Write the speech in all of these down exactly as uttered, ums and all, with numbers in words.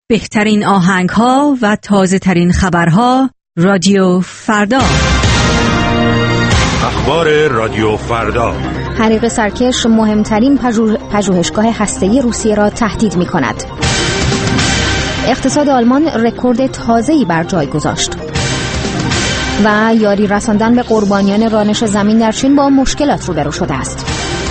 بهترین آهنگ‌ها و تازه‌ترین خبرها رادیو فردا. اخبار رادیو فردا. حریق سرکش مهمترین پژوه... پژوهشگاه هسته‌ای روسیه را تهدید می‌کند. اقتصاد آلمان رکورد تازه‌ای بر جای گذاشت. و یاری رساندن به قربانیان رانش زمین در چین با مشکلات روبرو شده است.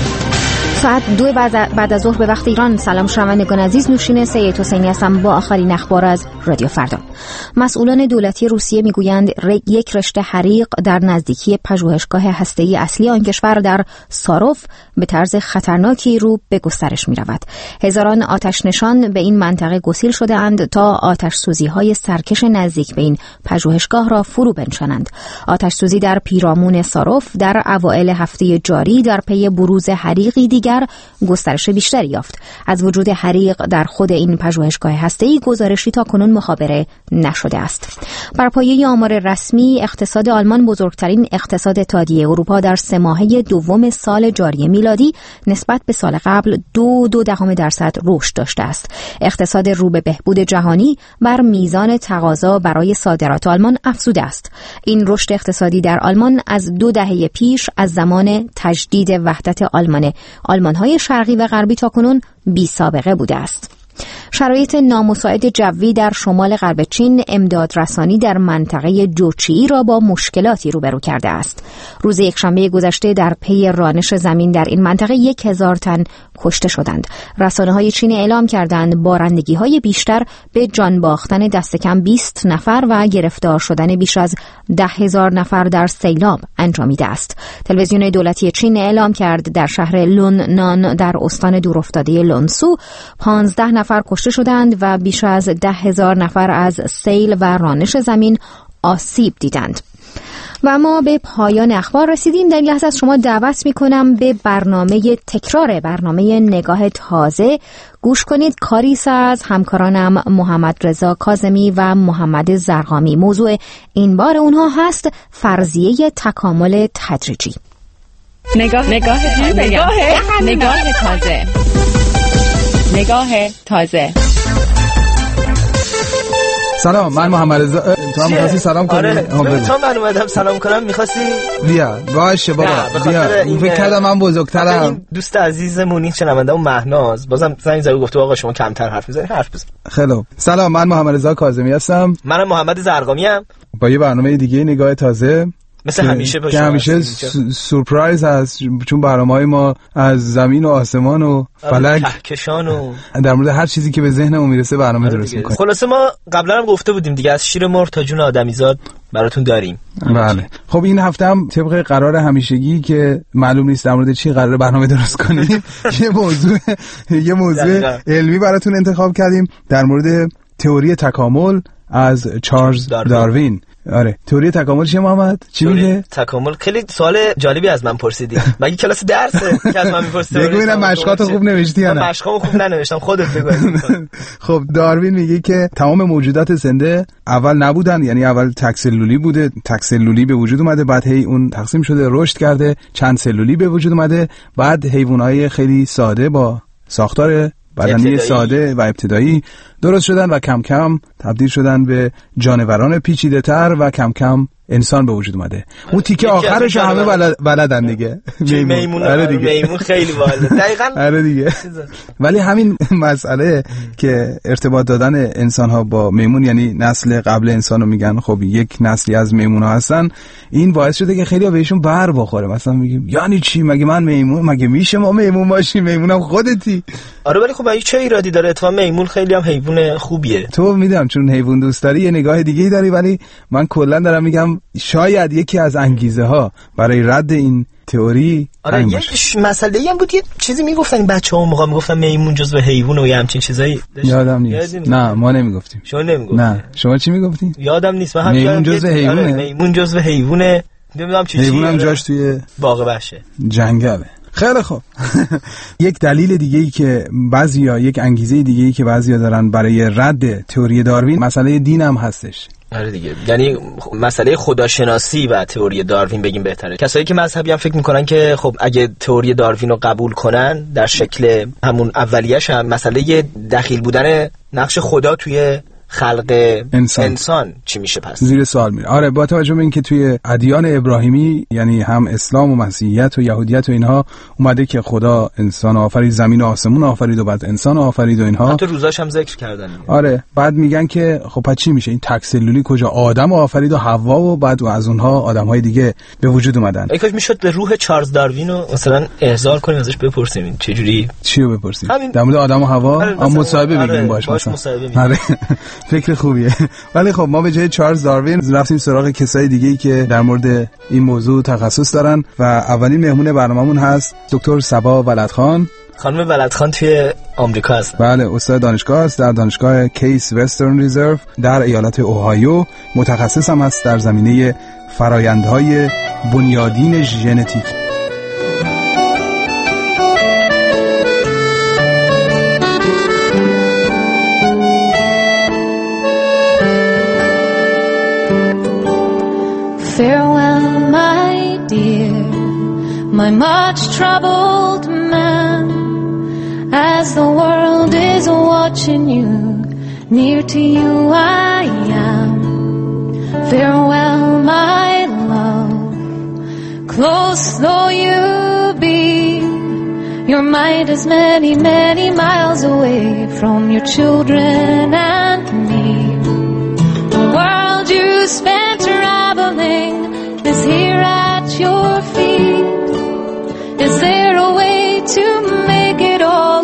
ساعت دو بعد از ظهر به وقت ایران. سلام شنوندگان عزیز، نوشین سید حسینی هستم با آخرین اخبار از رادیو فردا. مسئولان دولتی روسیه میگویند یک رشته حریق در نزدیکی پژوهشگاه هسته‌ای اصلی آن کشور در ساروف به طرز خطرناکی رو به گسترش می‌رود. هزاران آتش نشان به این منطقه گسیل شده اند تا آتش سوزی‌های سرکش نزدیک به این پژوهشگاه را فرو بنشانند. آتش سوزی در پیرامون ساروف در اوایل هفته جاری در پی بروز حریقی دیگر گسترش بیشتری یافت. از وجود حریق در خود این پژوهشگاه هسته‌ای گزارشی تا کنون مخابره نشده است. بر پایه آمار رسمی، اقتصاد آلمان بزرگترین اقتصاد اتحادیه اروپا در سه ماهه دوم سال جاری میلادی نسبت به سال قبل دو دو دهم درصد رشد داشته است. اقتصاد رو به بهبود جهانی بر میزان تقاضا برای صادرات آلمان افزوده است. این رشد اقتصادی در آلمان از دو دهه پیش از زمان تجدید وحدت آلمان آلمان‌های شرقی و غربی تاکنون بی سابقه بوده است. شرایط نامساعد جوی در شمال غرب چین امداد رسانی در منطقه جوچی را با مشکلاتی روبرو کرده است. روز یکشنبه گذشته در پی رانش زمین در این منطقه یک هزار تن کشته شدند. رسانه‌های چین اعلام کردند بارندگی‌های بیشتر به جان باختن دست کم بیست نفر و گرفتار شدن بیش از ده هزار نفر در سیلاب انجامیده است. تلویزیون دولتی چین اعلام کرد در شهر لوننان در استان دورافتاده لونسو پانزده نفر کشته شدند و بیش از ده هزار نفر از سیل و رانش زمین آسیب دیدند. و ما به پایان اخبار رسیدیم. در این لحظه از شما دعوت میکنم به برنامه تکرار برنامه نگاه تازه گوش کنید. کاریس از همکارانم محمد رضا کاظمی و محمد زرقامی. موضوع این بار اونها هست فرضیه تکامل تدریجی. نگاه نگاه نگاه نگاه تازه نگاه تازه. سلام، من محمد رضا. تو هم می‌خواستی سلام کنی؟ آره تو من اومدم سلام کنم. می‌خواستی بیا باشه بابا بیا. این فکر کردم من بزرگترم. دوست عزیزمون این شنونده‌مون مهناز بازم زنگ زد گفت آقا شما کمتر حرف می‌زنید، حرف بزن. خیلی سلام، من محمد رضا کاظمی هستم. منم محمد زرقامی ام با یه برنامه دیگه نگاه تازه. مثل همیشه باشه، همیشه سورپرایز هست چون برنامه‌های ما از زمین و آسمان و فلک کهکشان و در مورد هر چیزی که به ذهنمون میرسه برنامه درست می‌کنیم. خلاصه ما قبلا هم گفته بودیم دیگه از شیر مرغ تا جون آدمیزاد براتون داریم. بله. خب این هفته هم طبق قرار همیشگی که معلوم نیست در مورد چی قراره برنامه درست کنیم یه موضوع یه موضوع علمی براتون انتخاب کردیم در مورد تئوری تکامل از چارلز داروین. آره، تئوری تکامل چیه محمد؟ چی میگه؟ تکامل خیلی سوال جالبی از من پرسیدی. مگه کلاس درسه که از من میپرسی؟ بگو اینم مشقاتو خوب نوشتی یا نه؟ من مشقامو خوب ننوشتم، خودت بگو. خب داروین میگه که تمام موجودات زنده اول نبودن، یعنی اول تک سلولی بوده، تک سلولی به وجود اومده، بعد هی اون تقسیم شده، رشد کرده، چند سلولی به وجود اومده، بعد حیوانات خیلی ساده با ساختار بدنی ساده و ابتدایی درست شدن و کم کم تبدیل شدن به جانوران پیچیده تر و کم کم انسان به وجود اومده. اون تیکه آخرش همه بلد بلدن دیگه. میمون. آره دیگه. میمون خیلی باحاله. دقیقاً. آره دیگه. ولی همین مسئله که ارتباط دادن انسان ها با میمون، یعنی نسل قبل انسان رو میگن خب یک نسلی از میمون ها هستن، این باعث شده که خیلی ها بهشون بر بخوره. مثلا میگیم یعنی چی؟ مگه من میمون؟ مگه میشه ما میمون باشیم؟ میمونم خودتی. آره ولی خب این چه ایرادی داره؟ اتفاقا میمون خیلی هم حیوان خوبیه. تو میدونم چون حیوان دوست داری یه نگاه دیگه‌ای داری، ولی من کلا دارم میگم شاید یکی از انگیزه ها برای رد این تئوری آره یه مسئله هم بود، یه چیزی میگفتن بچه‌ها موقع میگفتن میمون جزو حیوان و یه همچین چیزایی. یادم نیست. نه ما نمیگفتیم. شما نمیگفتید؟ نه شما چی میگفتین؟ یادم نیست. من هم میمون جزو حیوانه. میمون جزو حیوانه. نمیدونم چی چیه. حیوانم جاش توی باغ وحشه جنگله. خیلی خوب. یک دلیل دیگه ای که بعضیا، یک انگیزه دیگه ای که بعضیا دارن برای رد تئوری داروین، مسئله دین هم هستش. آره دیگه، یعنی مسئله خداشناسی و تئوری داروین بگیم بهتره. کسایی که مذهبی هم فکر میکنن که خب اگه تئوری داروین رو قبول کنن در شکل همون اولیه‌اش هم مسئله دخیل بودن نقش خدا توی خلق انسان, انسان چی میشه پس؟ زیر سوال میره. آره، با توجه به اینکه توی ادیان ابراهیمی، یعنی هم اسلام و مسیحیت و یهودیت و اینها، اومده که خدا انسان آفرید، زمین و آسمون آفرید و بعد انسان آفرید و اینها، حتی روزاش هم ذکر کردن. آره، بعد میگن که خب پس چی میشه؟ این تک سلولی کجا آدم آفرید و حوا و بعد و از اونها آدم‌های دیگه به وجود اومدن. ای کاش میشد به روح چارلز داروین رو مثلا احضار کنیم، ازش بپرسیم چه جوری چی رو بپرسیم در مورد آدم و حوا. آره، مصاحبه بگیم. آره، باش مثلا مصاحبه. آره، فکر خوبیه. ولی خب ما به جای چارلز داروین رفتیم سراغ کسای دیگه‌ای که در مورد این موضوع تخصص دارن و اولین مهمون برنامه‌مون هست دکتر صبا ولدخان. خانم ولدخان توی آمریکا هست. بله، استاد دانشگاه است در دانشگاه کیس وسترن ریزرو در ایالت اوهایو. متخصص هم است در زمینه فرآیندهای بنیادین ژنتیک. Farewell, my dear, my much troubled man, as the world is watching you, near to you I am. Farewell, my love, close though you be, your mind is many, many miles away from your children and me. The world you spent traveling is here at your feet. Is there a way to make it all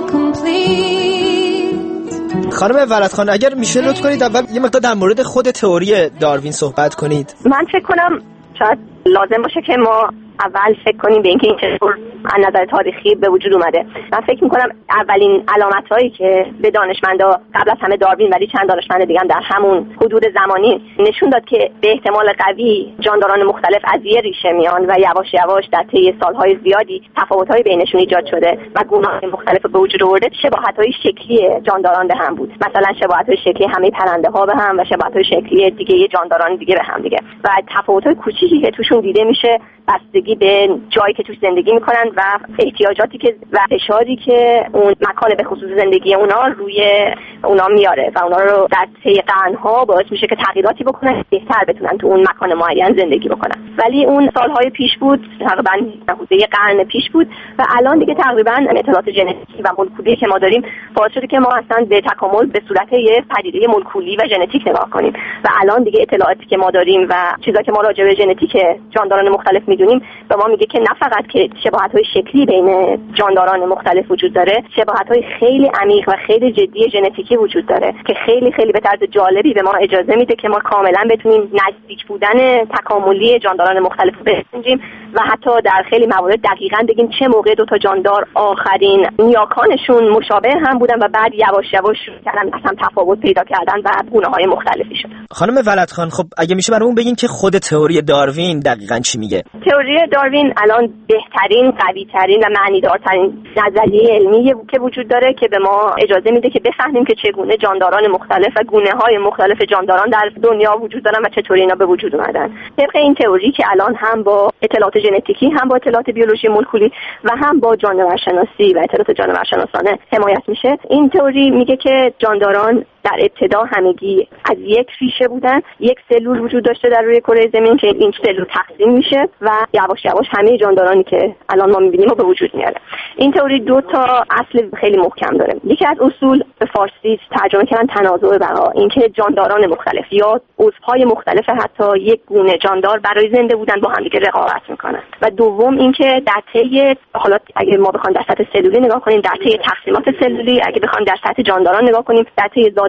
complete? خانم ولدخان، اگر میشه لطف کنید اول یه مقدار در مورد خود تئوری داروین صحبت کنید. من فکر کنم شاید لازم باشه که ما اول فکر کنیم به اینکه این چطور از نظر تاریخی به وجود اومده. من فکر میکنم اولین علامت‌هایی که به دانشمندا قبل از همه داروین ولی چند دانشمند دیگه هم در همون حدود زمانی نشون داد که به احتمال قوی جانداران مختلف از یه ریشه میان و یواش یواش در طی سالهای زیادی تفاوت‌های بینشون ایجاد شده و گونه‌های مختلف به وجود آورده. شباهت‌های شکلی جانداران به هم بود، مثلا شباهت‌های شکلی همه پرنده‌ها به هم و شباهت‌های شکلی دیگه جانداران دیگه به هم دیگه و تفاوت‌های کوچیکی که توشون دیده میشه بستگی به جایی که توش زندگی میکنن و احتیاجاتی که و فشاری که اون مکان به خصوص زندگی اونا روی اونا میاره و اونا رو در طی قرن‌ها باعث میشه که تغییراتی بکنن، بهتر بتونن تو اون مکان معین زندگی بکنن. ولی اون سالهای پیش بود، تقریبا حدود یک قرن پیش بود و الان دیگه تقریبا اطلاعات ژنتیکی و مولکولی که ما داریم باعث شده که ما اصلا به تکامل به صورت یه پدیده مولکولی و ژنتیک نگاه کنیم و الان دیگه اطلاعاتی که ما داریم و چیزایی که ما راجع به ژنتیک جانداران مختلف میدونیم به ما میگه که نه فقط که شباهت‌های شکلی بین جانداران مختلف وجود داره، شباهت‌های خیلی عمیق و خیلی جدی ژنتیکی وجود داره که خیلی خیلی به طرز جالبی به ما اجازه میده که ما کاملا بتونیم نزدیک بودن تکاملی جانداران مختلف رو بسنجیم و حتی در خیلی موارد دقیقاً بگیم چه موقع دو تا جاندار آخرین نیاکانشون مشابه هم بودن و بعد یواش یواش شروع کردن مثلا تفاوت پیدا کردن و گونه‌های مختلفی شدن. خانم ولدخان، خب اگه میشه برامون بگین که خود تئوری داروین دقیقاً چی میگه؟ تئوری داروین الان بهترین، قوی‌ترین و معنیدارترین نظریه علمی که وجود داره که به ما اجازه میده که بفهمیم که چگونه جانداران مختلف و گونه‌های مختلف جانداران در دنیا وجود دارن و چطوری اینا به وجود اومدن. طبق این تئوری که الان هم با اطلاعات ژنتیکی، هم با اطلاعات بیولوژی مولکولی و هم با جانورشناسی و اطلاعات جانورشناسانه حمایت میشه، این تئوری میگه که جانداران در ابتدا همگی از یک ریشه بودن، یک سلول وجود داشته در روی کره زمین که این سلول تقسیم میشه و یواش یواش همه جاندارانی که الان ما میبینیم رو به وجود میاره. این تئوری دو تا اصل خیلی محکم داره. یکی از اصول به فارسی ترجمه کردن تنازع بقا، اینکه جانداران مختلف یا عضوهای مختلف حتی یک گونه جاندار برای زنده بودن با هم دیگه رقابت میکنن. و دوم اینکه در طی، حالا اگه ما بخوایم در سطح سلولی نگاه کنیم، در طی تقسیمات سلولی، اگه بخوایم در سطح جانداران نگاه کنیم، در طی زاد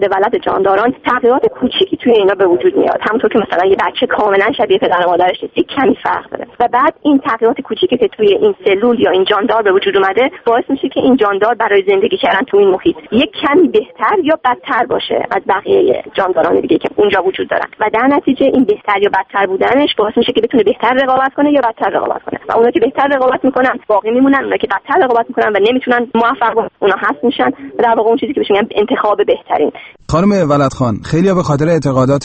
خانواده ولد جانداران تغییرات کوچیکی توی اینا به وجود میاد، همونطور که مثلا یه بچه کاملا شبیه پدر و مادرش نیست، کمی فرق داره و بعد این تغییرات کوچیکی که توی این سلول یا این جاندار به وجود اومده باعث میشه که این جاندار برای زندگی کردن تو این محیط یک کمی بهتر یا بدتر باشه از بقیه جانداران دیگه که اونجا وجود دارن و در نتیجه این بهتر یا بدتر بودنش باعث میشه که بتونه بهتر رقابت کنه یا بدتر رقابت کنه و اونا که بهتر رقابت میکنن باقی میمونن، اونا که بدتر رقابت میکنن و نمیتونن موفق باشن اونا حذف میشن و در واقع اون چیزی که بهش میگن انتخاب بهترین. خانم ولدخان، خیلی‌ها به خاطر اعتقادات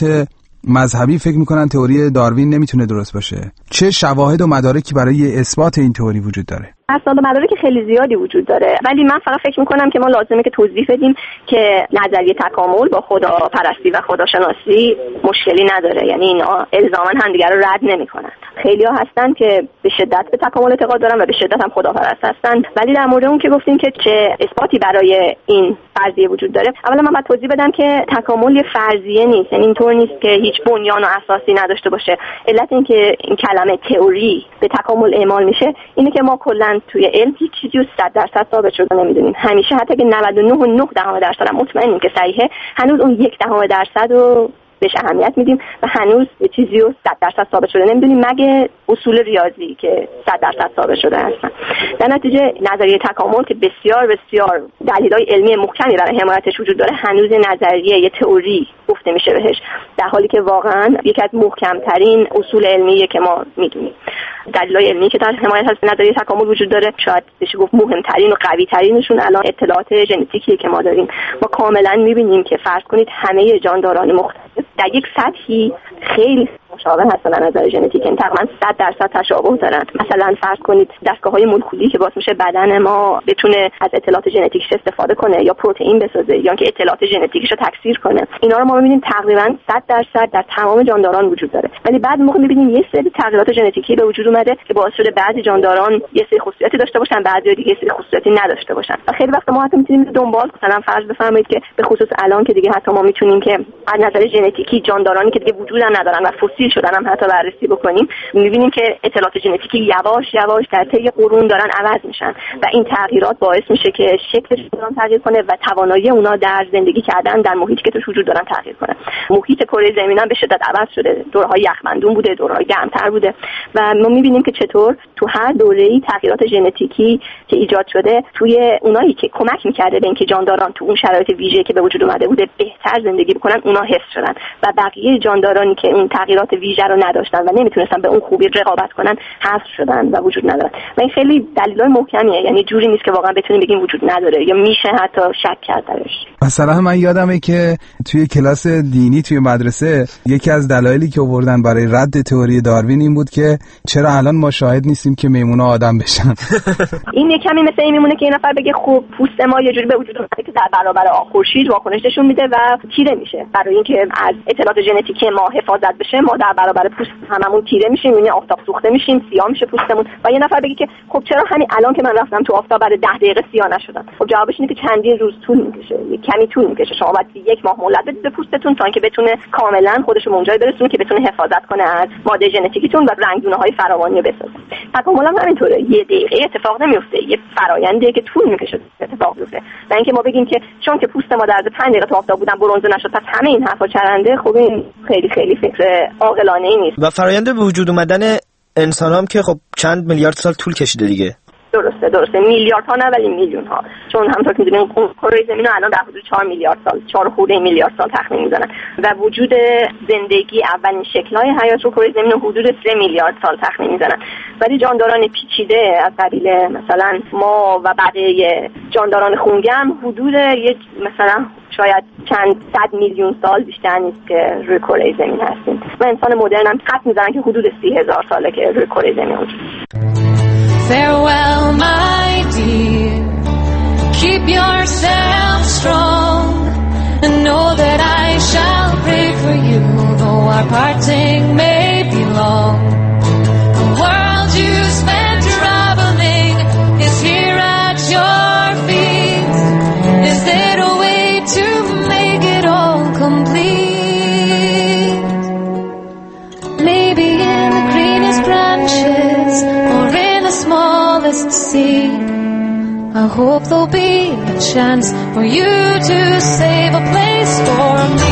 مذهبی فکر میکنن تئوری داروین نمیتونه درست باشه. چه شواهد و مدارکی برای اثبات این تئوری وجود داره؟ اسناد و مدارک خیلی زیادی وجود داره، ولی من فقط فکر میکنم که ما لازمه که توضیح بدیم که نظریه تکامل با خداپرستی و خداشناسی مشکلی نداره، یعنی اینا الزاما همدیگه رو رد نمیکنن. خیلی‌ها هستن که به شدت به تکامل اعتقاد دارن و به شدت هم خداپرست هستن، ولی در مورد اون که گفتیم که چه اثباتی برای این فرضیه وجود داره، اولا من باید توضیح بدم که تکامل یه فرضیه نیست، یعنی اینطور نیست که هیچ بنیان و اساسی نداشته باشه. علت این که این کلمه تئوری به تکامل اعمال میشه اینه که ما کلا توی علم هیچ چیزی رو صد درصد ثابت شده نمیدونیم. همیشه حتی که نود و نه و نه دهم درصد مطمئنیم که صحیحه، هنوز اون یک دهم درصد رو بهش اهمیت میدیم و هنوز یه چیزی رو صد درصد ثابت شده نمیدونیم مگه اصول ریاضی که صد درصد ثابت شده هستن. در نتیجه نظریه تکامل که بسیار بسیار دلایل علمی محکمی برای حمایتش وجود داره هنوز نظریه یه تئوری گفته میشه بهش، در حالی که واقعا یکی از محکمترین اصول علمیه که ما میدونیم. دلایل علمی که در حمایت از نظریه تکامل وجود داره شاید بشه گفت مهمترین و قوی ترینشون الان اطلاعات ژنتیکیه که ما داریم. ما کاملا میبینیم که فرض کنید همه جانداران مختلف در یک سطحی خیلی مشابه هستن از نظر ژنتیک، یعنی تقریبا صد درصد تشابه دارن. مثلا فرض کنید دستگاه‌های مولکولی که باعث میشه بدن ما بتونه از اطلاعات ژنتیکش استفاده کنه یا پروتئین بسازه یا اینکه اطلاعات ژنتیکش رو تکثیر کنه، اینا رو ما می‌بینیم تقریبا صد درصد در تمام جانداران وجود داره. ولی بعد موقع می‌بینیم یه سری تغییرات ژنتیکی به وجود اومده که باعث شده بعضی جانداران یه سری خصوصیاتی داشته باشن، بعضی دیگه یه سری خصوصیاتی نداشته باشن. و خیلی وقت ما حتی می‌تونیم دنبال مثلا فرض بفرمایید که به خصوص الان که دیگه حتی ما می‌تونیم که از نظر ژنتیکی جاندارانی که دیگه وجود ندارن و فسیل شدن هم حتی بررسی بکنیم، می‌بینیم که اطلاعات ژنتیکی یواش یواش در طی قرون دارن عوض میشن و این تغییرات باعث میشه که شکلش اونها تغییر کنه و توانایی اونها در زندگی کردن در محیطی که توش وجود دارن تغییر کنه. محیط کره زمین هم به شدت عوض شده، دورهای یخبندون بوده، دورهای گرمتر بوده و ما می‌بینیم که چطور تو هر دوره‌ای تغییرات ژنتیکی که ایجاد شده توی اونایی که کمک می‌کرده به اینکه جانداران تو اون شرایط ویژه‌ای که به وجود اومده بوده بهتر زندگی بکنن، اونها حفظ شدن و بقیه جاندارانی که اون تغییرات ویژه رو نداشتن و نمیتونستن به اون خوبی رقابت کنن حذف شدن و وجود ندارن. و این خیلی دلایل محکمیه، یعنی جوری نیست که واقعا بتونیم بگیم وجود نداره یا میشه حتی شک کرد درش. مثلا من یادمه که توی کلاس دینی توی مدرسه یکی از دلایلی که آوردن برای رد تئوری داروین این بود که چرا الان ما شاهد نیستیم که میمونا آدم بشن. این یک کمی مثل این میمونه که این نفر بگه خوب پوست ما یه جوری به وجود اومده که در برابر خورشید واکنش نشون میده و تیره میشه. برای اینکه از اطلاعات ژنتیکی ما حفاظت بشه ما در برابر پوست هممون تیره میشیم، یعنی آفتاب سوخته میشیم، سیاه میشه پوستمون. و یه نفر بگه که خب چرا همین الان که من رفتم تو آفتاب بعد ده دقیقه سیاه نشدم؟ خب جوابش اینه که چندین روز طول میکشه، یک کمی طول میکشه. شما باید یک ماه مهلت بدید به پوستتون تا اینکه بتونه کاملا خودش رو اونجایی برسونه که بتونه حفاظت کنه از ماده ژنتیکیتون و رنگدونه‌های فراوانی بسازه. تکامل هم همینطوره، یه دقیقه اتفاق نمیفته، یه فرآیندیه که طول میکشه اتفاق بیفته. و اینکه ما بگیم که چون که پوست ما در از پنج دقیقه تو آفتاب بودن برنزه نشد پس همه این حرفا چرنده، خب این خیلی خیلی فکر عاقلانه‌ای نیست. و فرآیند به وجود اومدن انسان هم که خب چند میلیارد سال طول کشیده دیگه. درسته درسته میلیاردها نه ولی میلیون ها، چون همونطور که می‌دونیم کره زمین الان در حدود چهار میلیارد سال چهار خورده میلیارد سال تخمین میزنن و وجود زندگی اولین شکل‌های حیات رو کره زمین حدود سه میلیارد سال تخمین میزنن. ولی جانداران پیچیده از قبیل مثلا ما و بقیه جانداران خونگرم حدود یه مثلا شاید چند صد میلیون سال بیشتر نیست که روی کره زمین هستیم و انسان مدرن هم حد میزنن که حدود سی هزار ساله که روی کره زمین وجود. Farewell, my dear. Keep yourself strong and know that I shall pray for you, though our parting may be long. The world you spent traveling is here at your feet. Is there a way to make it all complete? Maybe in the greenest branches or in the smallest seed. I hope there'll be a chance for you to save a place for me.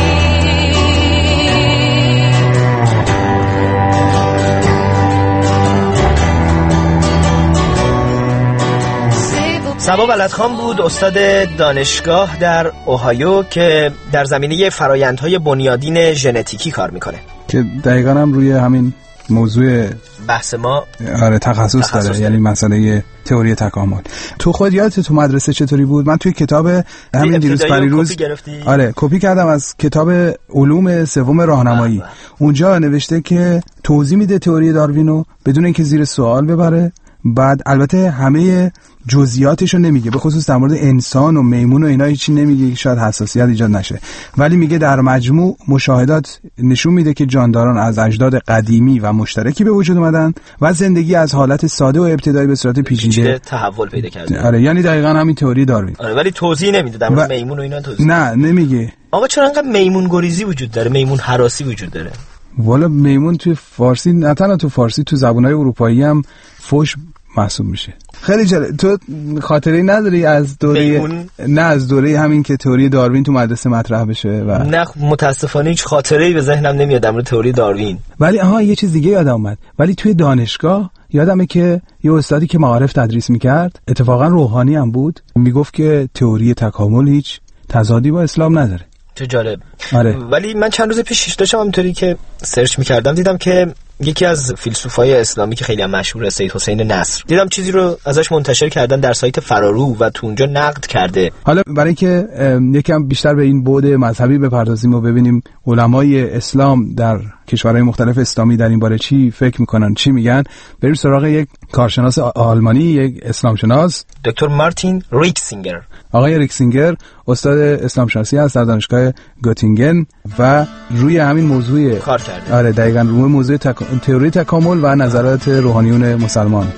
صبا بلدخان بود، استاد دانشگاه در اوهایو که در زمینه فرآیندهای بنیادین ژنتیکی کار میکنه که دقیقاً هم روی همین موضوع بحث ما آره تخصص, تخصص داره, داره. یعنی مسئله تئوری تکامل. تو خود یادت تو مدرسه چطوری بود؟ من توی کتاب همین دیروز پریروز آره کپی کردم از کتاب علوم سوم راهنمایی. اونجا نوشته که توضیح میده تئوری داروینو بدون اینکه زیر سوال ببره. بعد البته همه جزئیاتشو نمیگه، به خصوص در مورد انسان و میمون و اینا هیچی نمیگه که شاید حساسیت ایجاد نشه، ولی میگه در مجموع مشاهدات نشون میده که جانداران از اجداد قدیمی و مشترکی به وجود اومدن و زندگی از حالت ساده و ابتدایی به صورت پیچیده تحول پیدا کرده. آره یعنی دقیقاً همین تئوری داروین. آره ولی توضیح نمیده در مورد و... میمون و اینا توضیح نه نمیگه. آقا چرا انقدر میمون گریزی وجود داره، میمون هراسی وجود داره؟ والا میمون توی فارسی، نه تنها تو فارسی، تو زبان‌های اروپایی هم فوش محسوب میشه. خیلی جالب. تو خاطره‌ای نداری از دوره میمون؟ نه از دوره همین که تئوری داروین تو مدرسه مطرح بشه؟ و نه متاسفانه هیچ خاطره‌ای به ذهنم نمیاد در مورد تئوری داروین. ولی آها یه چیز دیگه یادم اومد. ولی توی دانشگاه یادمه که یه استادی که معارف تدریس میکرد، اتفاقا روحانی هم بود، میگفت که تئوری تکامل هیچ تضادی با اسلام نداره. چه جالب. آره. ولی من چند روز پیش داشتم همونطوری که سرچ میکردم دیدم که یکی از فیلسوفای اسلامی که خیلی هم مشهوره، سید حسین نصر، دیدم چیزی رو ازش منتشر کردن در سایت فرارو و تو اونجا نقد کرده. حالا برای اینکه یکم بیشتر به این بعد مذهبی بپردازیم و ببینیم علمای اسلام در کشورهای مختلف اسلامی در این باره چی فکر میکنن، چی میگن، بریم سراغ یک کارشناس آلمانی، یک اسلام شناس، دکتر مارتین ریکسینگر. آقای ریکسینگر استاد اسلام شناسی هست در دانشگاه گوتینگن و روی همین موضوع کار کرده. آره دقیقاً روی موضوع تک... تئوری تکامل و نظرات روحانیون مسلمان.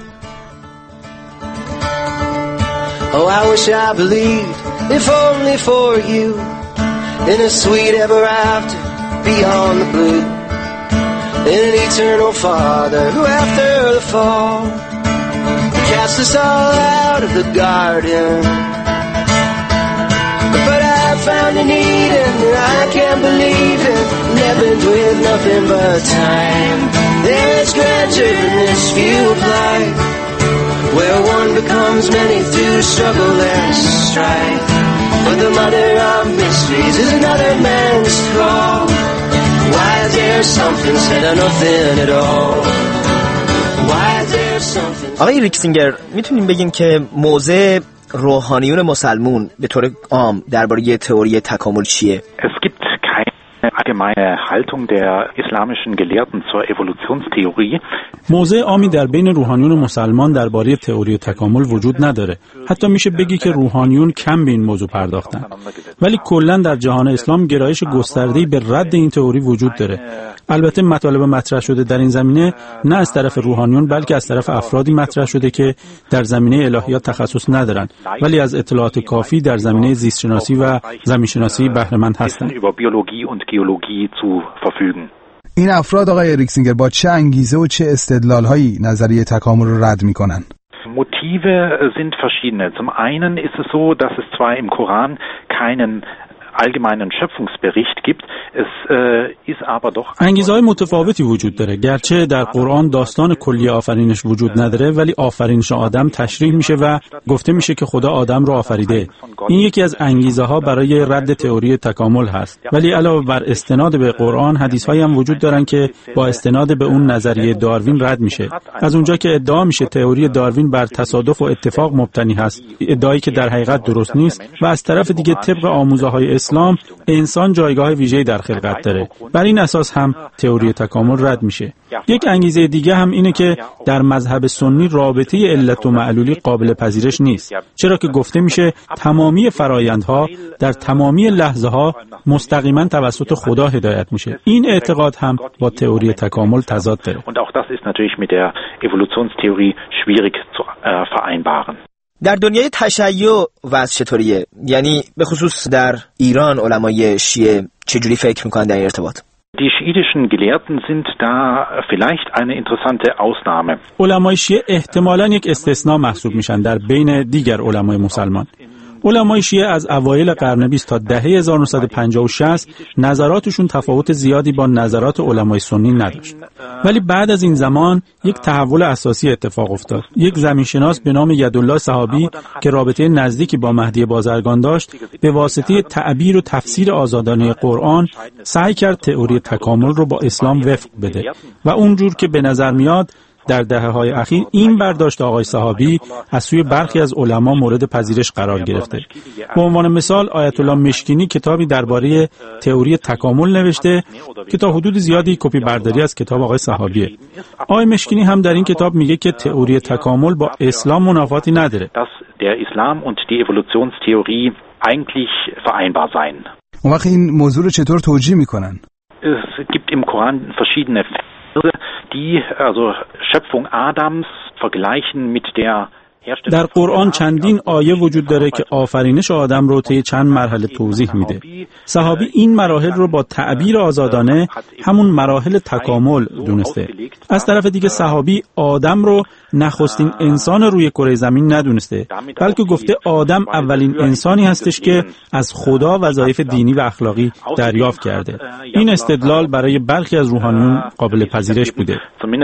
Oh, I wish I believed, if only for you, in a sweet ever after beyond the blue, in an eternal Father who after the fall cast us all out of the garden. But I found an Eden and I can't believe it, living with nothing but time. There is grandeur in this view of life, where one becomes many through struggle and strife. But the mother of mysteries is another man's call. Why is there something said or nothing at all? Why is there something... آقای ریکسینگر، میتونیم بگیم که موضع روحانیون مسلمون به طور عام درباره تئوری تکامل چیه؟ Es gibt keine allgemeine Haltung der islamischen Gelehrten zur Evolutionstheorie. موضع عامی در بین روحانیون مسلمان درباره تئوری تکامل وجود نداره. حتی میشه بگی که روحانیون کم به این موضوع پرداختن. ولی کلا در جهان اسلام گرایش گسترده‌ای به رد این تئوری وجود داره. البته مطالب مطرح شده در این زمینه نه از طرف روحانیون بلکه از طرف افرادی مطرح شده که در زمینه الهیات تخصص ندارن ولی از اطلاعات کافی در زمینه زیست شناسی و زمین شناسی بهره مند هستند. این افراد آقای ریکسینگر با چه انگیزه و چه استدلال‌هایی نظریه تکامل رو رد می‌کنن؟ Motive sind verschiedene. Zum einen ist es so, dass es zwar im Koran keinen allgemeinen Schöpfungsbericht gibt, es äh, ist aber doch انگیزه‌های متفاوتی وجود داره. گرچه در قرآن داستان کلی آفرینش وجود نداره ولی آفرینش آدم تشریح میشه و گفته میشه که خدا آدم رو آفریده. این یکی از انگیزه‌ها برای رد تئوری تکامل هست. ولی علاوه بر استناد به قرآن حدیث‌هایی هم وجود دارن که با استناد به اون نظریه داروین رد میشه. از اونجا که ادعا میشه تئوری داروین بر تصادف و اتفاق مبتنی هست، ادعایی که در حقیقت درست نیست، و از طرف دیگه طبق آموزه‌های اسلام انسان جایگاه ویژه‌ای در خلقت داره. بر این اساس هم تئوری تکامل رد میشه. یک انگیزه دیگه هم اینه که در مذهب سنی رابطه علت و معلولی قابل پذیرش نیست، چرا که گفته میشه تمامی فرایندها در تمامی لحظه‌ها مستقیما توسط خدا هدایت میشه. این اعتقاد هم با تئوری تکامل تضاد داره. Und auch das ist natürlich mit der Evolutionstheorie schwierig zu vereinbaren. در دنیای تشیع وضع چطوریه؟ یعنی به خصوص در ایران علمای شیعه چجوری فکر میکنن در این ارتباط؟ Die schiitischen Gelehrten sind da vielleicht eine interessante Ausnahme. علمای شیعه احتمالاً یک استثناء محسوب میشن در بین دیگر علمای مسلمان. علمای شیعه از اوایل قرن بیست تا دهه هزار و نهصد و پنجاه و شصت نظراتشون تفاوت زیادی با نظرات علمای سنی نداشت. ولی بعد از این زمان یک تحول اساسی اتفاق افتاد. یک زمینشناس به نام یدالله صحابی که رابطه نزدیکی با مهدی بازرگان داشت، به واسطه تعبیر و تفسیر آزادانه قرآن سعی کرد تئوری تکامل رو با اسلام وفق بده و اونجور که به نظر میاد در دهه‌های اخیر این برداشت آقای صحابی از سوی برخی از علما مورد پذیرش قرار گرفته. به عنوان مثال آیت الله مشکینی کتابی درباره تئوری تکامل نوشته که تا حدود زیادی کپی برداری از کتاب آقای صحابیه. آقای مشکینی هم در این کتاب میگه که تئوری تکامل با اسلام منافاتی نداره. Der Islam und die Evolutionstheorie eigentlich vereinbar seien. اون وقت این موضوع رو چطور توجیه میکنن؟ Es gibt im Koran verschiedene Verse, die also Schöpfung Adams vergleichen mit der در قرآن چندین آیه وجود داره که آفرینش آدم رو طی چند مرحله توضیح میده. صحابی این مراحل رو با تعبیر آزادانه همون مراحل تکامل دونسته. از طرف دیگه صحابی آدم رو نخستین انسان روی کره زمین ندونسته، بلکه گفته آدم اولین انسانی هستش که از خدا وظایف دینی و اخلاقی دریافت کرده. این استدلال برای برخی از روحانیون قابل پذیرش بوده.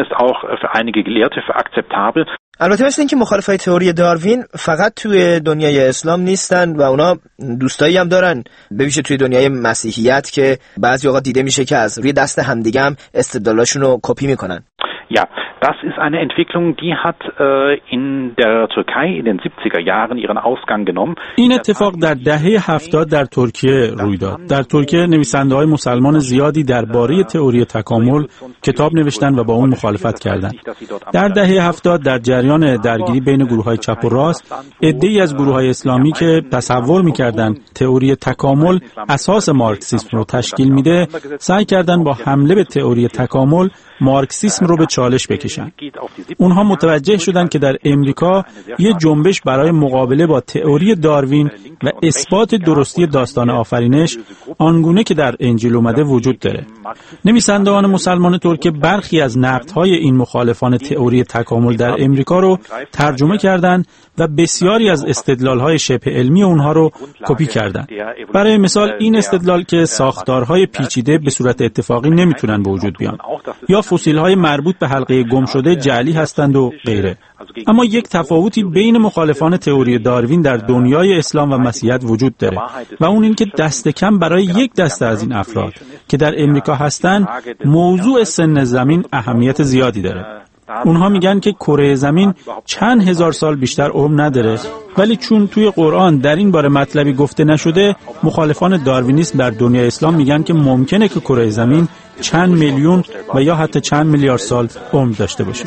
البته مثل این که مخالفای تئوری داروین فقط توی دنیای اسلام نیستن و اونا دوستایی هم دارن، به ویژه توی دنیای مسیحیت که بعضی اوقات دیده میشه که از روی دست همدیگه هم استدلالاشون رو کپی میکنن. Ja, das ist eine Entwicklung, die hat äh, in der Türkei in den siebziger Jahren ihren Ausgang genommen. این اتفاق در دهه هفتاد در ترکیه روی داد. در ترکیه نویسنده‌های مسلمان زیادی درباره تئوری تکامل کتاب نوشتن و با اون مخالفت کردند. در دهه هفتاد در جریان درگیری بین گروه‌های چپ و راست، عده‌ای از گروه‌های اسلامی که تصور می‌کردند تئوری تکامل اساس مارکسیسم رو تشکیل میده، سعی کردند با حمله به تئوری تکامل مارکسیسم رو به چالش بکشن. اونها متوجه شدند که در امریکا یه جنبش برای مقابله با تئوری داروین و اثبات درستی داستان آفرینش آنگونه که در انجیل اومده وجود داره. نویسندگان مسلمان ترک برخی از نقدهای این مخالفان تئوری تکامل در امریکا رو ترجمه کردند و بسیاری از استدلال‌های شبه علمی اونها رو کپی کردند. برای مثال این استدلال که ساختارهای پیچیده به صورت اتفاقی نمیتونن به وجود بیان یا فسیل‌های مربوط به حلقه گم شده جعلی هستند و غیره. اما یک تفاوتی بین مخالفان تئوری داروین در دنیای اسلام و مسیحیت وجود داره و اون این که دست کم برای یک دسته از این افراد که در امریکا هستند موضوع سن زمین اهمیت زیادی داره. اونها میگن که کره زمین چند هزار سال بیشتر عمر نداره، ولی چون توی قرآن در این باره مطلبی گفته نشده، مخالفان داروینیسم در دنیای اسلام میگن که ممکنه که کره زمین چند میلیون و یا حتی چند میلیارد سال عمر داشته باشه.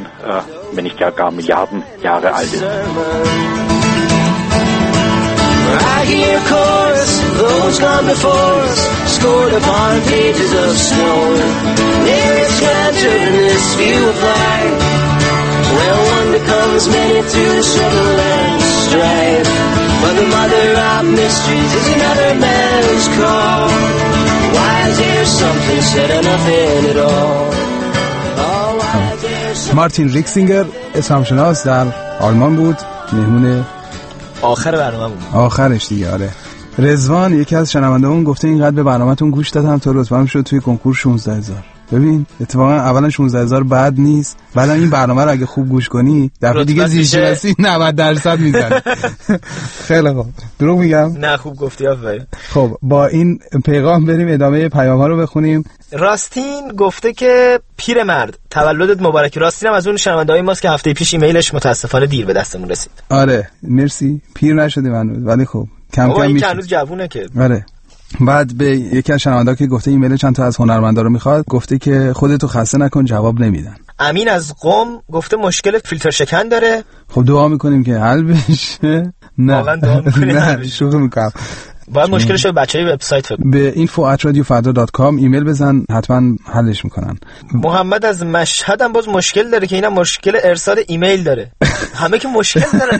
I hear chorus, those gone before us, scored upon pages of stone. There is grandeur in this view of life, where one becomes many through struggle and strife. But the mother of mysteries is another man's call. Why is there something said or nothing at all? Oh, why is there something... مارتین ریکسینگر اسلامشناس در آلمان بود، مهمون آخر برنامه بود. آخرش دیگه. آره. رضوان یکی از شنونده‌هامون گفته اینقدر به برنامه‌تون گوش دادم تا رتبه‌ام شد توی کنکور شانزده هزار. ببین اتفاقا اولا شانزده هزار بد نیست، بعدا این برنامه رو اگه خوب گوش کنی دفعه دیگه زیرشناسی نود درصد میزنه. خیلی خوب. دروغ میگم؟ نه خوب گفتی آفرین. خب با این پیغام بریم ادامه پیام‌ها رو بخونیم. راستین گفته که پیرمرد تولدت مبارک. راستین هم از اون شنونده‌های ماست که هفته پیش ایمیلش متاسفانه دیر به دستمون رسید. آره مرسی، پیر نشدیم هنوز ولی خب کم کم میشه. هنوز جوونه که. آره. بعد به یکی از شنونده‌ها که گفته ایمیل چند تا از هنرمندا رو میخواد، گفته که خودتو خسته نکن جواب نمیدن. امین از قم گفته مشکل فیلتر شکن داره. خب دعا میکنیم که حل بشه. نه واقعا دعا میکنیم. نه شوخی میکنم. باید مشکلش رو بچهای وبسایت فکر به اینفو ات رادیو فردا دات کام ایمیل بزن، حتما حلش میکنن. محمد از مشهد هم باز مشکل داره که اینم مشکل ارسال ایمیل داره. همه که مشکل دارن.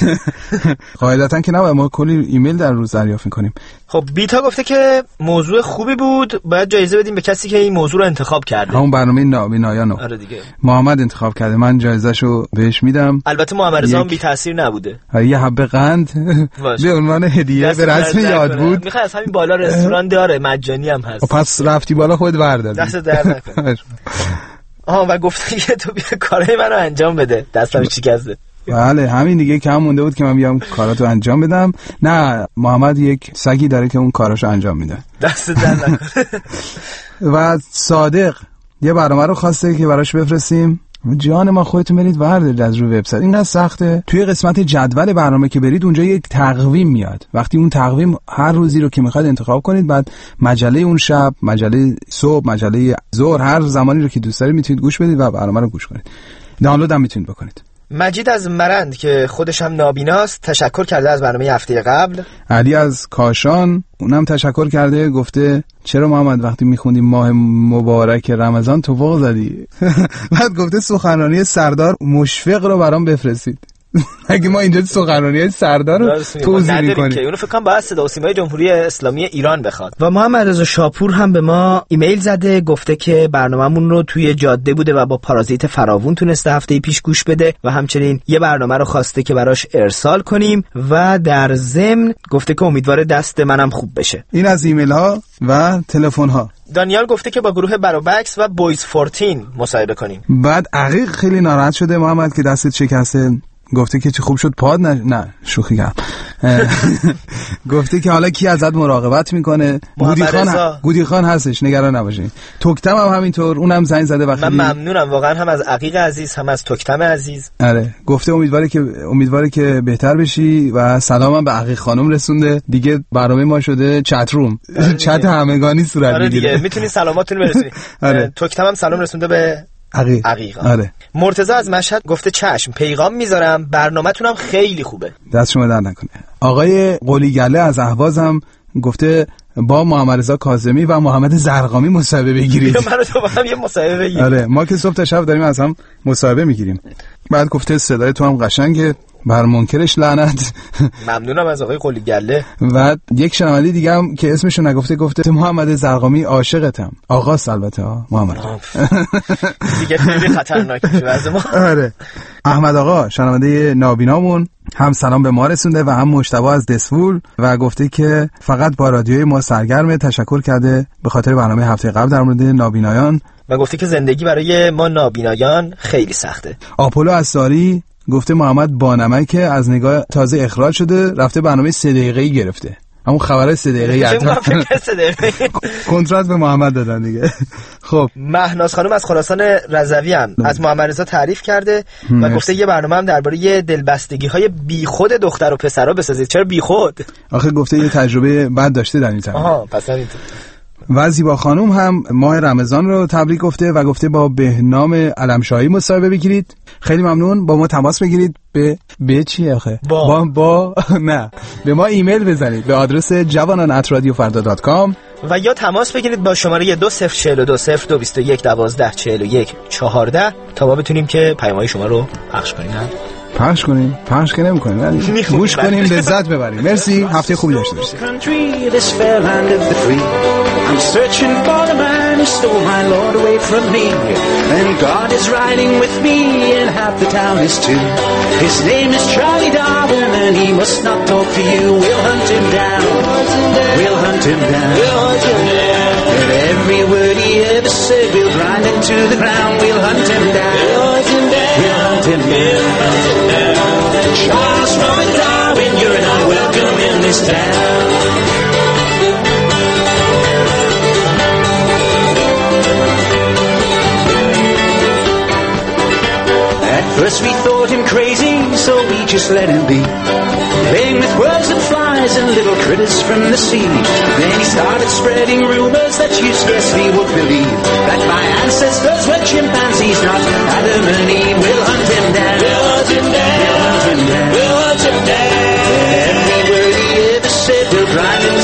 قاعدتا که نباید ما کلی ایمیل در روز دریافت میکنیم. خب بیتا گفته که موضوع خوبی بود، باید جایزه بدیم به کسی که این موضوع رو انتخاب کرده. همون برنامه نابینایانو. آره دیگه. محمد انتخاب کرده، من جایزه‌شو بهش میدم. البته محمد رضا هم بی تاثیر نبوده. یه حبه قند به عنوان هدیه به رسم یاد بود. میخوای از همین بالا رستوران داره، مجانی هم هست. پس رفتی بالا خود بردار. دست در نکن. آها و گفته که تو بیا کارهای منو انجام بده، دستم شکسته. بله همین دیگه کم مونده بود که من بیام کاراتو انجام بدم. نه محمد یک سگی داره که اون کاراشو انجام میده. دست در نکن. و صادق یه برنامه رو خواسته که براش بفرستیم. جان ما خودتون برید بردارید از روی وبسایت، اینقدر سخته. توی قسمت جدول برنامه که برید اونجا یک تقویم میاد. وقتی اون تقویم هر روزی رو که میخواید انتخاب کنید، بعد مجله اون شب، مجله صبح، مجله ظهر، هر زمانی رو که دوست دارید میتونید گوش بدید و برنامه رو گوش کنید. دانلود هم میتونید بکنید. مجید از مرند که خودش هم نابیناست تشکر کرده از برنامه هفته قبل. علی از کاشان اونم تشکر کرده، گفته چرا محمد وقتی میخوندیم ماه مبارک رمضان توفق زدی؟ بعد گفته سخنرانی سردار مشفق رو برام بفرستید. اگه ما اینجا سخنرانی سردار رو توضیح می‌کنیم که اونو فکر کنم باید صدا و سیمای جمهوری اسلامی ایران بخواد. و محمد رضا شاپور هم به ما ایمیل زده، گفته که برنامه‌مون رو توی جاده بوده و با پارازیت فراوون تونسته هفته پیش گوش بده و همچنین یه برنامه رو خواسته که براش ارسال کنیم و در ضمن گفته که امیدواره دست منم خوب بشه. این از ایمیل ها و تلفن ها. دانیال گفته که با گروه بروبکس و بویز چهارده مصاحبه کنیم. بعد عقیق خیلی ناراحت شده محمد که دستت شکسته، گفته که چه خوب شد پاد نه نه شوخی کردم. گفته که حالا کی ازت مراقبت میکنه؟ گودی خان گودی خان هستش، نگران نباشین. توکتم هم همینطور، اونم زنگ زده و خیلی من ممنونم واقعا، هم از عقیق عزیز هم از توکتم عزیز. آره گفته امیدواره که امیدواره که بهتر بشی و سلامم به عقیق خانم رسونده. دیگه برنامه ما شده چت روم، چت همگانی صورت آره میگیره. دیگه میتونی سلاماتتون برسونی. آره. توکتم هم سلام رسونده به عقیق. عقیق. آره. مرتضی از مشهد گفته چشم پیغام میذارم، برنامه‌تون هم خیلی خوبه. دست شما در نکنه. آقای قلیگله از اهواز هم گفته با محمد رضا کاظمی و محمد زرقامی مصاحبه بگیرید. منو تو با هم یه مصاحبه بگیرید. آره ما که صبح تا شب داریم از هم مصاحبه میگیریم. بعد گفته صدای تو هم قشنگه، بر منکرش لعنت. ممنونم از آقای قلیگله. و یک شنونده دیگه هم که اسمشو نگفته گفته محمد زرقامی عاشقتم. آقاست البته ها محمد. دیگه خیلی خطرناک میشه واسه ما. آره. احمد آقا شنونده نابینامون هم سلام به ما رسونده و هم مجتبی از دسفول و گفته که فقط با رادیوی ما سرگرمه، تشکر کرده به خاطر برنامه هفته قبل در مورد نابینایان و گفته که زندگی برای ما نابینایان خیلی سخته. آپولو اساری گفته محمد بانمک که از نگاه تازه اخراج شده، رفته برنامه سه دقیقه‌ای گرفته. همون خبر سه دقیقه‌ای کنترات به محمد دادن دیگه. خب مهناز خانم از خراسان رضوی هم از محمد رضا تعریف کرده و گفته یه برنامه هم درباره دلبستگی‌های بیخود دختر و پسرا بسازید. چرا بیخود؟ آخه گفته یه تجربه بد داشته در این زمینه. آها پس همینطور. و زیبا خانم هم ماه رمضان رو تبریک گفته و گفته با بهنام علمشاهی مصاحبه بگیرید. خیلی ممنون، با ما تماس بگیرید. به به چی آخه با با, با... نه به ما ایمیل بزنید به آدرس جوانان ات رادیو فردا دات کام و یا تماس بگیرید با شماره دو صفر چهل و دو صفر دو بیست و یک دوازده چهل و یک چهارده تا ما بتونیم که پیام‌های شما رو پخش کنیم. پخش کنیم پخش که نمی کنیم ولی گوش کنیم لذت ببریم. مرسی، هفته خوبی داشته باشید. I'm searching for the man who stole my Lord away from me, and God is riding with me and half the town is too. His name is Charlie Darwin and he must not talk to you. We'll hunt him down, we'll hunt him down, we'll hunt him down. And every word he ever said we'll grind into the ground. We'll hunt him down, we'll hunt him down, we'll hunt him down. Charles Robert Darwin, you're not welcome in this town. First we thought him crazy, so we just let him be, playing with words and flies and little critters from the sea. Then he started spreading rumors that you scarcely would believe, that my ancestors were chimpanzees, not Adam and Eve. We'll hunt him down, we'll hunt him down, we'll hunt him down, we'll hunt him down. Every word he ever said we'll grind him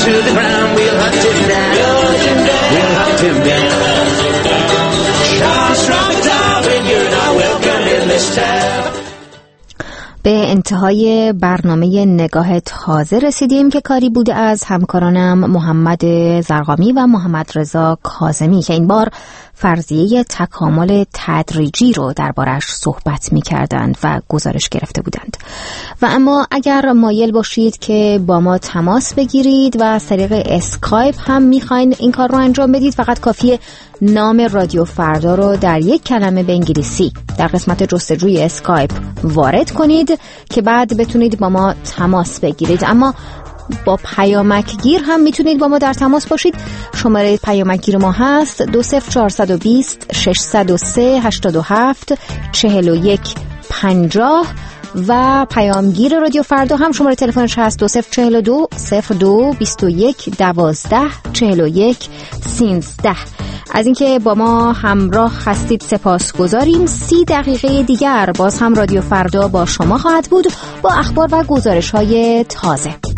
him down. Charles Robert Darwin, you're not welcome in this town. به انتهای برنامه نگاه تازه رسیدیم که کاری بوده از همکارانم محمد زرقامی و محمد رضا کاظمی که این بار فرضیه تکامل تدریجی رو دربارش صحبت می کردند و گزارش گرفته بودند. و اما اگر مایل باشید که با ما تماس بگیرید و از طریق اسکایپ هم میخواین این کار رو انجام بدید، فقط کافیه نام رادیو فردا رو در یک کلمه به انگلیسی در قسمت جستجوی اسکایپ وارد کنید که بعد بتونید با ما تماس بگیرید. اما با پیامک گیر هم میتونید با ما در تماس باشید. شماره پیامک گیر ما هست دو صفر چهارصد و بیست ششصد و سه هشتاد و هفت چهل و یک پنجاه و پیامگیر رادیو فردا هم شماره تلفنش هست دو صفر چهل و دو صفر دو بیست و یک دوازده چهل و یک سیزده. از اینکه با ما همراه هستید سپاسگزاریم. سی دقیقه دیگر باز هم رادیو فردا با شما خواهد بود با اخبار و گزارش های تازه.